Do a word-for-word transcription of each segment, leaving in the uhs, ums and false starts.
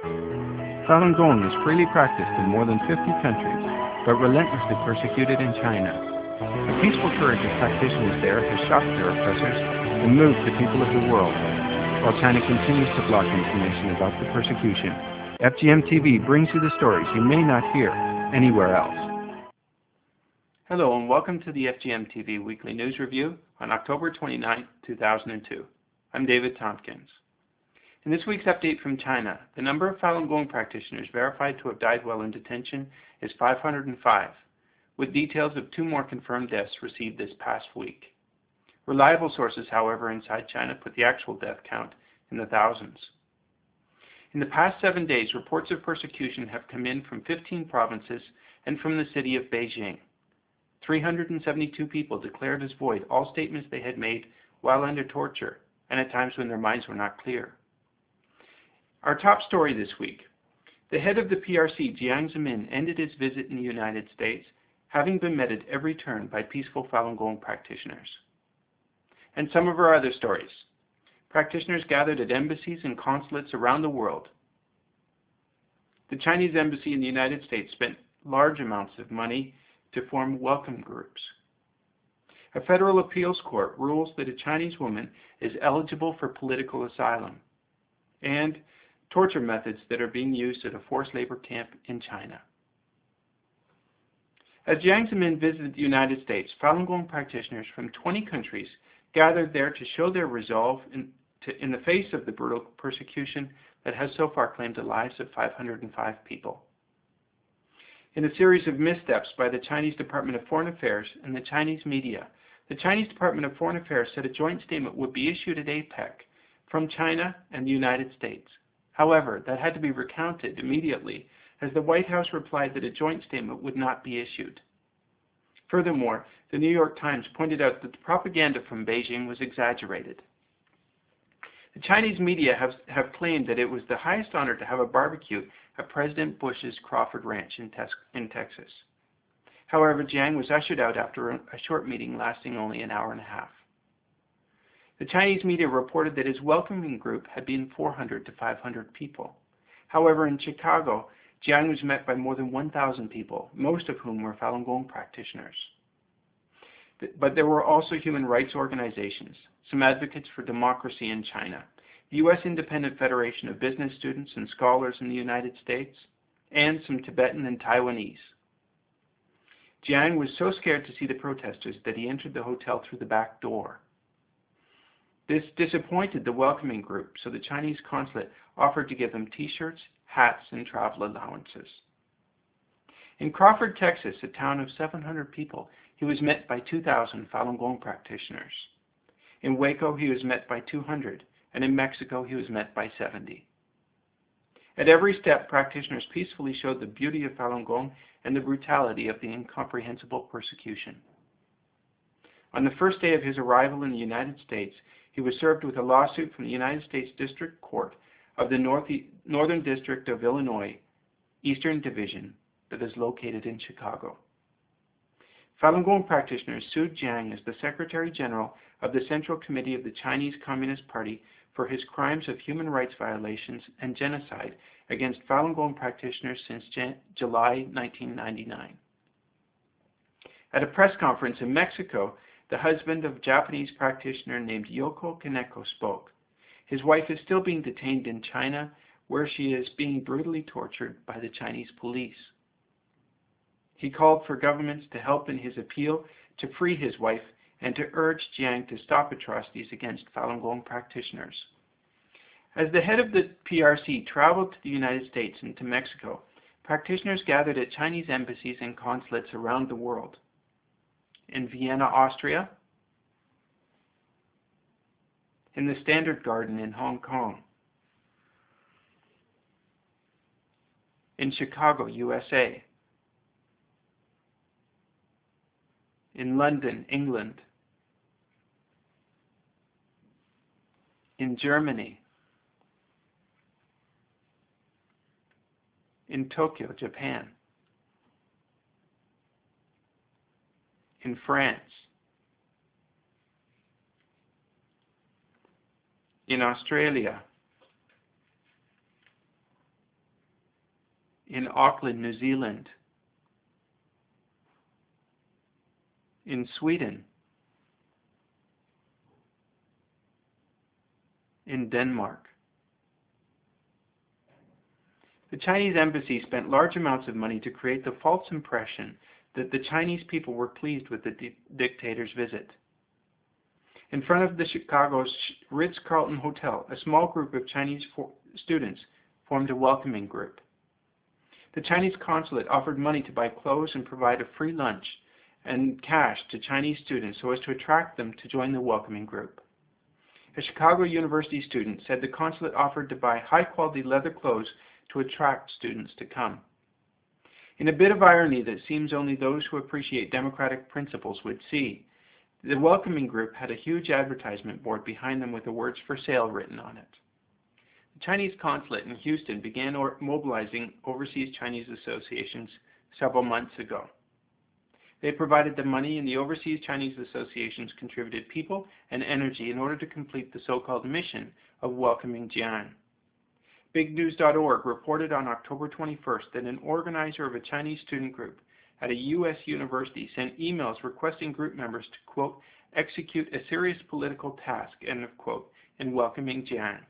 Falun Gong is freely practiced in more than fifty countries, but relentlessly persecuted in China. The peaceful courage of practitioners there has shocked their oppressors and moved the people of the world, while China continues to block information about the persecution. F G M T V brings you the stories you may not hear anywhere else. Hello and welcome to the F G M T V Weekly News Review on October twenty-ninth, two thousand two. I'm David Tompkins. In this week's update from China, the number of Falun Gong practitioners verified to have died while in detention is five hundred five, with details of two more confirmed deaths received this past week. Reliable sources, however, inside China put the actual death count in the thousands. In the past seven days, reports of persecution have come in from fifteen provinces and from the city of Beijing. three hundred seventy-two people declared as void all statements they had made while under torture, and at times when their minds were not clear. Our top story this week: the head of the P R C, Jiang Zemin, ended his visit in the United States, having been met at every turn by peaceful Falun Gong practitioners. And some of our other stories: practitioners gathered at embassies and consulates around the world. The Chinese embassy in the United States spent large amounts of money to form welcome groups. A federal appeals court rules that a Chinese woman is eligible for political asylum. And torture methods that are being used at a forced labor camp in China. As Jiang Zemin visited the United States, Falun Gong practitioners from twenty countries gathered there to show their resolve in, to, in the face of the brutal persecution that has so far claimed the lives of five hundred five people. In a series of missteps by the Chinese Department of Foreign Affairs and the Chinese media, the Chinese Department of Foreign Affairs said a joint statement would be issued at APEC from China and the United States. However, that had to be recounted immediately, as the White House replied that a joint statement would not be issued. Furthermore, the New York Times pointed out that the propaganda from Beijing was exaggerated. The Chinese media have, have claimed that it was the highest honor to have a barbecue at President Bush's Crawford Ranch in, Tes in Texas. However, Jiang was ushered out after a, a short meeting lasting only an hour and a half. The Chinese media reported that his welcoming group had been four hundred to five hundred people. However, in Chicago, Jiang was met by more than one thousand people, most of whom were Falun Gong practitioners. But there were also human rights organizations, some advocates for democracy in China, the U S Independent Federation of Business Students and Scholars in the United States, and some Tibetan and Taiwanese. Jiang was so scared to see the protesters that he entered the hotel through the back door. This disappointed the welcoming group, so the Chinese consulate offered to give him t-shirts, hats, and travel allowances. In Crawford, Texas, a town of seven hundred people, he was met by two thousand Falun Gong practitioners. In Waco, he was met by two hundred, and in Mexico, he was met by seventy. At every step, practitioners peacefully showed the beauty of Falun Gong and the brutality of the incomprehensible persecution. On the first day of his arrival in the United States, he was served with a lawsuit from the United States District Court of the North Northern District of Illinois, Eastern Division, that is located in Chicago. Falun Gong practitioners sued Jiang as the Secretary General of the Central Committee of the Chinese Communist Party for his crimes of human rights violations and genocide against Falun Gong practitioners since Jan July nineteen ninety-nine. At a press conference in Mexico, the husband of a Japanese practitioner named Yoko Kaneko spoke. His wife is still being detained in China, where she is being brutally tortured by the Chinese police. He called for governments to help in his appeal to free his wife and to urge Jiang to stop atrocities against Falun Gong practitioners. As the head of the P R C traveled to the United States and to Mexico, practitioners gathered at Chinese embassies and consulates around the world. In Vienna, Austria, in the Standard Garden in Hong Kong, in Chicago, U S A, in London, England, in Germany, in Tokyo, Japan, in France, in Australia, in Auckland, New Zealand, in Sweden, in Denmark. The Chinese embassy spent large amounts of money to create the false impression that the Chinese people were pleased with the di dictator's visit. In front of the Chicago's Ritz-Carlton Hotel, a small group of Chinese students formed a welcoming group. The Chinese consulate offered money to buy clothes and provide a free lunch and cash to Chinese students so as to attract them to join the welcoming group. A Chicago University student said the consulate offered to buy high-quality leather clothes to attract students to come. In a bit of irony that seems only those who appreciate democratic principles would see, the welcoming group had a huge advertisement board behind them with the words "for sale" written on it. The Chinese consulate in Houston began or mobilizing overseas Chinese associations several months ago. They provided the money, and the overseas Chinese associations contributed people and energy in order to complete the so-called mission of welcoming Jiang. Big News dot org reported on October twenty-first that an organizer of a Chinese student group at a U S university sent emails requesting group members to, quote, execute a serious political task, end of quote, in welcoming Jiang.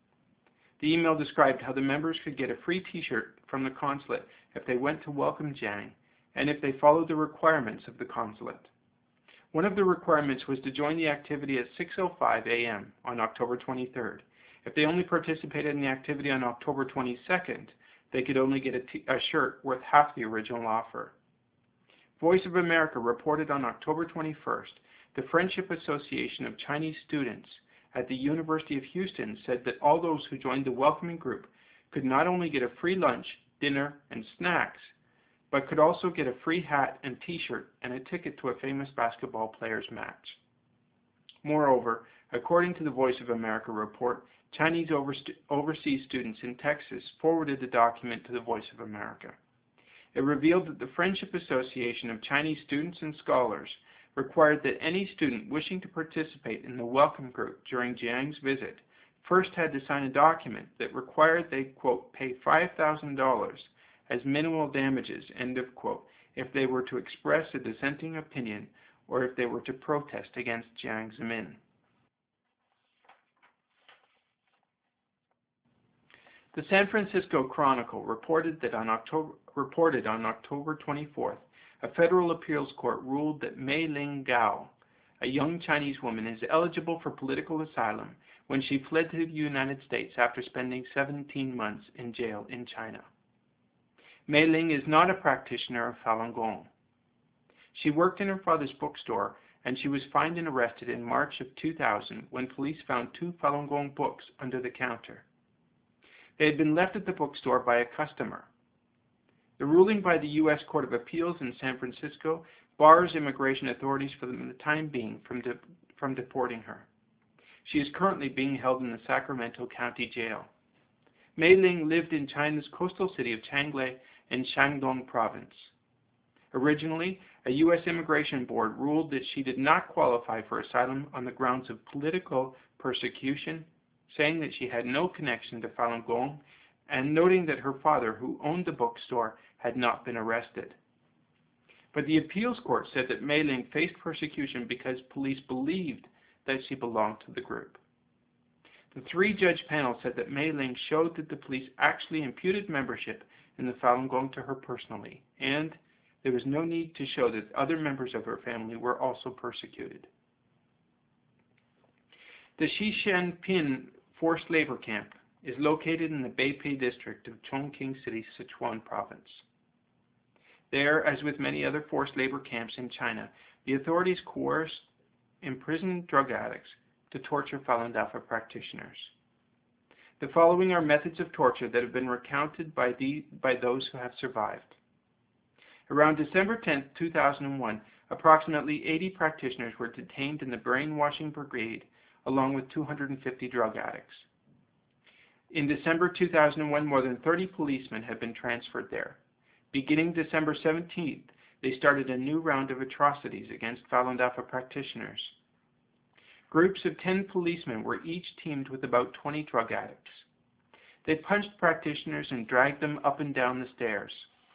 The email described how the members could get a free t-shirt from the consulate if they went to welcome Jiang and if they followed the requirements of the consulate. One of the requirements was to join the activity at six oh five a m on October twenty-third. If they only participated in the activity on October twenty-second, they could only get a, t a shirt worth half the original offer. Voice of America reported on October twenty-first, the Friendship Association of Chinese Students at the University of Houston said that all those who joined the welcoming group could not only get a free lunch, dinner, and snacks, but could also get a free hat and t-shirt and a ticket to a famous basketball player's match. Moreover, according to the Voice of America report, Chinese overseas students in Texas forwarded the document to the Voice of America. It revealed that the Friendship Association of Chinese Students and Scholars required that any student wishing to participate in the welcome group during Jiang's visit first had to sign a document that required they, quote, pay five thousand dollars as minimal damages, end of quote, if they were to express a dissenting opinion or if they were to protest against Jiang Zemin. The San Francisco Chronicle reported that on October, reported on October twenty-fourth, a federal appeals court ruled that Mei Ling Gao, a young Chinese woman, is eligible for political asylum when she fled to the United States after spending seventeen months in jail in China. Mei Ling is not a practitioner of Falun Gong. She worked in her father's bookstore, and she was fined and arrested in March of two thousand when police found two Falun Gong books under the counter. They had been left at the bookstore by a customer. The ruling by the U S Court of Appeals in San Francisco bars immigration authorities for the time being from, de from deporting her. She is currently being held in the Sacramento County Jail. Mei Ling lived in China's coastal city of Changle in Shandong Province. Originally, a U S immigration board ruled that she did not qualify for asylum on the grounds of political persecution, saying that she had no connection to Falun Gong, and noting that her father, who owned the bookstore, had not been arrested. But the appeals court said that Mei Ling faced persecution because police believed that she belonged to the group. The three-judge panel said that Mei Ling showed that the police actually imputed membership in the Falun Gong to her personally, and there was no need to show that other members of her family were also persecuted. The Xishanpin forced labor camp is located in the Beipei district of Chongqing City, Sichuan province. There, as with many other forced labor camps in China, the authorities coerced imprisoned drug addicts to torture Falun Dafa practitioners. The following are methods of torture that have been recounted by, the, by those who have survived. Around December tenth, two thousand one, approximately eighty practitioners were detained in the brainwashing brigade along with two hundred fifty drug addicts. In December two thousand one, more than thirty policemen had been transferred there. Beginning December seventeenth, they started a new round of atrocities against Falun Dafa practitioners. Groups of ten policemen were each teamed with about twenty drug addicts. They punched practitioners and dragged them up and down the stairs.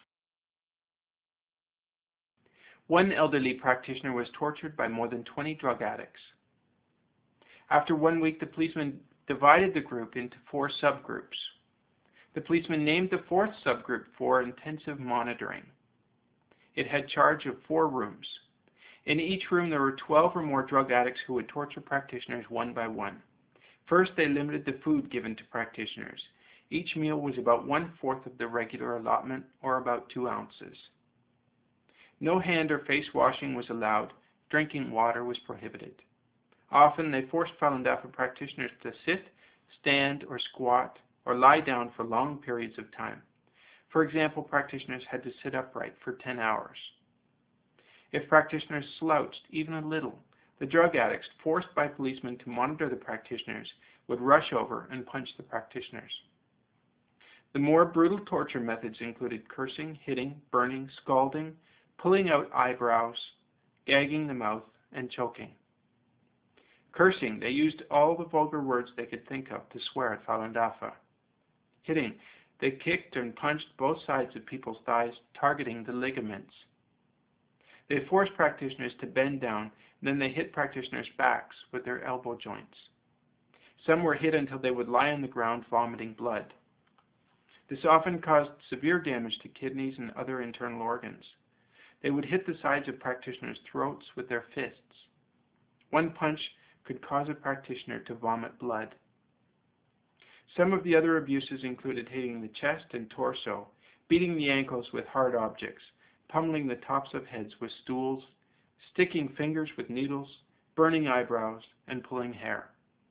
One elderly practitioner was tortured by more than twenty drug addicts. After one week, the policeman divided the group into four subgroups. The policeman named the fourth subgroup for intensive monitoring. It had charge of four rooms. In each room, there were twelve or more drug addicts who would torture practitioners one by one. First, they limited the food given to practitioners. Each meal was about one-fourth of the regular allotment, or about two ounces. No hand or face washing was allowed. Drinking water was prohibited. Often, they forced Falun Dafa practitioners to sit, stand, or squat, or lie down for long periods of time. For example, practitioners had to sit upright for ten hours. If practitioners slouched even a little, the drug addicts, forced by policemen to monitor the practitioners, would rush over and punch the practitioners. The more brutal torture methods included cursing, hitting, burning, scalding, pulling out eyebrows, gagging the mouth, and choking. Cursing, they used all the vulgar words they could think of to swear at Falun Dafa. Hitting, they kicked and punched both sides of people's thighs, targeting the ligaments. They forced practitioners to bend down, and then they hit practitioners' backs with their elbow joints. Some were hit until they would lie on the ground vomiting blood. This often caused severe damage to kidneys and other internal organs. They would hit the sides of practitioners' throats with their fists. One punch could cause a practitioner to vomit blood. Some of the other abuses included hitting the chest and torso, beating the ankles with hard objects, pummeling the tops of heads with stools, sticking fingers with needles, burning eyebrows, and pulling hair.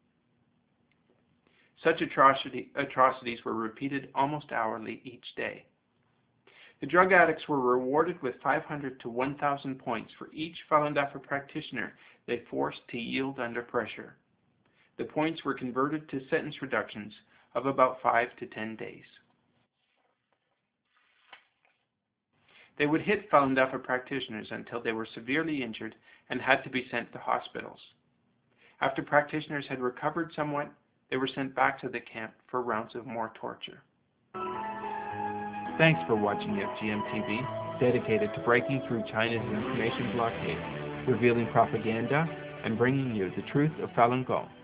Such atrocity, atrocities were repeated almost hourly each day. The drug addicts were rewarded with five hundred to one thousand points for each Falun Dafa practitioner they forced to yield under pressure. The points were converted to sentence reductions of about five to ten days. They would hit Falun Dafa practitioners until they were severely injured and had to be sent to hospitals. After practitioners had recovered somewhat, they were sent back to the camp for rounds of more torture. Thanks for watching F G M T V, dedicated to breaking through China's information blockade, revealing propaganda, and bringing you the truth of Falun Gong.